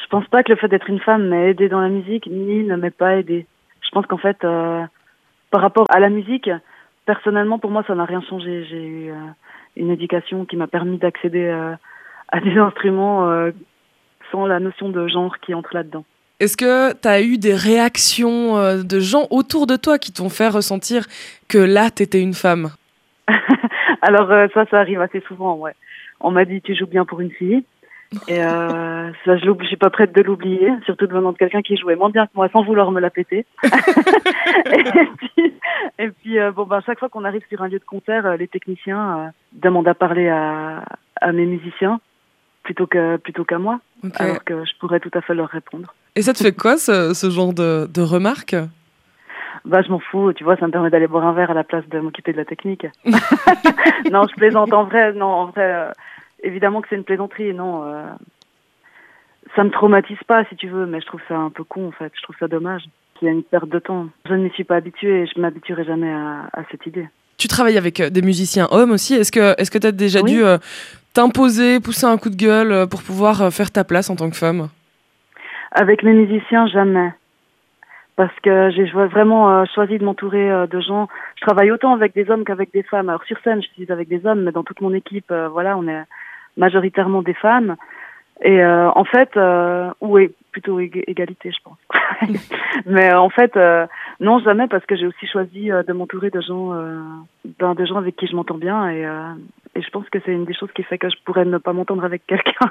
Je pense pas que le fait d'être une femme m'ait aidé dans la musique, ni ne m'ait pas aidé. Je pense qu'en fait, par rapport à la musique, personnellement, pour moi, ça n'a rien changé. J'ai eu une éducation qui m'a permis d'accéder à des instruments sans la notion de genre qui entre là-dedans. Est-ce que tu as eu des réactions de gens autour de toi qui t'ont fait ressentir que là, t'étais une femme? Alors ça arrive assez souvent, ouais. On m'a dit tu joues bien pour une fille. Et ça, je suis pas prête de l'oublier, surtout venant de quelqu'un qui jouait moins bien que moi sans vouloir me la péter. Bon, chaque fois qu'on arrive sur un lieu de concert, les techniciens demandent à parler à mes musiciens plutôt qu'à moi, Okay. alors que je pourrais tout à fait leur répondre. Et ça te fait quoi, ce genre de remarques? Je m'en fous, tu vois, ça me permet d'aller boire un verre à la place de m'occuper de la technique. Non, je plaisante en vrai, évidemment que c'est une plaisanterie, non. Ça me traumatise pas, si tu veux, mais je trouve ça un peu con, en fait. Je trouve ça dommage. Il y a une perte de temps. Je ne m'y suis pas habituée et je m'habituerai jamais à cette idée. Tu travailles avec des musiciens hommes aussi. Est-ce que tu as déjà Oui. dû t'imposer, pousser un coup de gueule pour pouvoir faire ta place en tant que femme? Avec mes musiciens, jamais. Parce que j'ai vraiment choisi de m'entourer de gens. Je travaille autant avec des hommes qu'avec des femmes. Alors sur scène, je suis avec des hommes, mais dans toute mon équipe, on est majoritairement des femmes. Et en fait, plutôt égalité, je pense. Mais en fait, non, jamais, parce que j'ai aussi choisi de m'entourer de gens avec qui je m'entends bien. Et je pense que c'est une des choses qui fait que je pourrais ne pas m'entendre avec quelqu'un.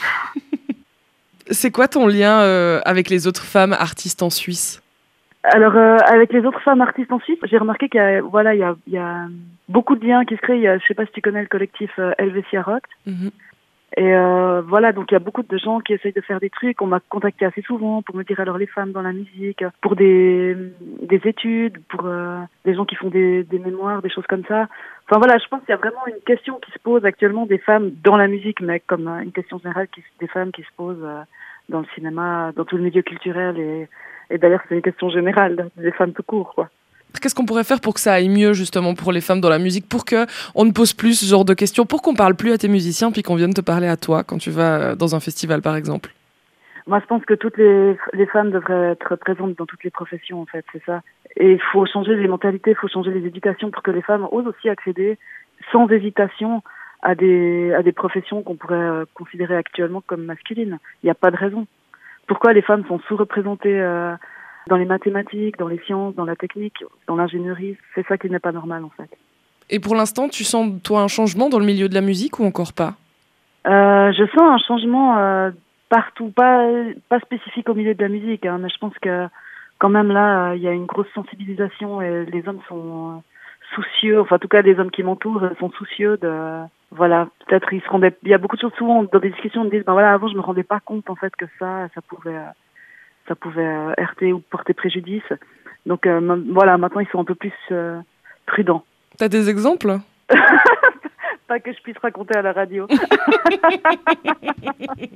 C'est quoi ton lien avec les autres femmes artistes en Suisse? Alors, avec les autres femmes artistes en Suisse, j'ai remarqué qu'il y a beaucoup de liens qui se créent. Je sais pas si tu connais le collectif Helvetia Rock. Mm-hmm. Et donc il y a beaucoup de gens qui essayent de faire des trucs. On m'a contacté assez souvent pour me dire alors les femmes dans la musique, pour des études, pour des gens qui font des mémoires, des choses comme ça. Enfin voilà, je pense qu'il y a vraiment une question qui se pose actuellement des femmes dans la musique, mais comme une question générale des femmes qui se posent dans le cinéma, dans tout le milieu culturel et d'ailleurs c'est une question générale des femmes tout court, quoi. Qu'est-ce qu'on pourrait faire pour que ça aille mieux justement pour les femmes dans la musique, pour qu'on ne pose plus ce genre de questions, pour qu'on parle plus à tes musiciens puis qu'on vienne te parler à toi quand tu vas dans un festival par exemple? Moi je pense que toutes les femmes devraient être présentes dans toutes les professions en fait, c'est ça. Et il faut changer les mentalités, il faut changer les éducations pour que les femmes osent aussi accéder sans hésitation à des professions qu'on pourrait considérer actuellement comme masculines. Il n'y a pas de raison. Pourquoi les femmes sont sous-représentées dans les mathématiques, dans les sciences, dans la technique, dans l'ingénierie? C'est ça qui n'est pas normal, en fait. Et pour l'instant, tu sens, toi, un changement dans le milieu de la musique ou encore pas? Je sens un changement partout, pas spécifique au milieu de la musique, hein, mais je pense que quand même là, il y a une grosse sensibilisation et les hommes sont soucieux, enfin en tout cas les hommes qui m'entourent sont soucieux de... Voilà, peut-être il y a beaucoup de choses souvent dans des discussions, on me dit, avant je me rendais pas compte en fait que ça pouvait heurter ou porter préjudice. Donc maintenant ils sont un peu plus prudents. T'as des exemples? Pas que je puisse raconter à la radio.